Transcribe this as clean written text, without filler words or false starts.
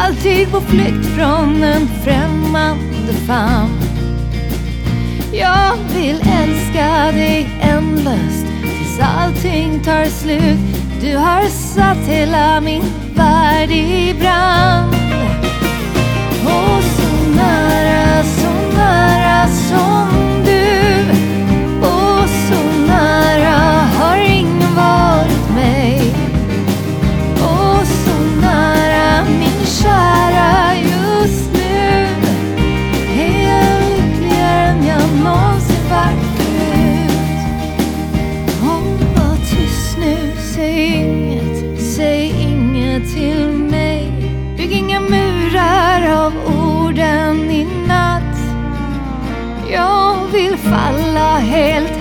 alltid på flykt från en främmande famn. Jag vill älska dig ändlöst tills allting tar slut. Du har satt hela min värld i brand. Och så nära som du, och så nära har ingen varit mig. Och så nära min kära just nu, är jag lyckligare än jag någonsin varit förut. Var tyst nu, säg inget till mig. Bygg inga murar av orden i natt. Jag vill falla helt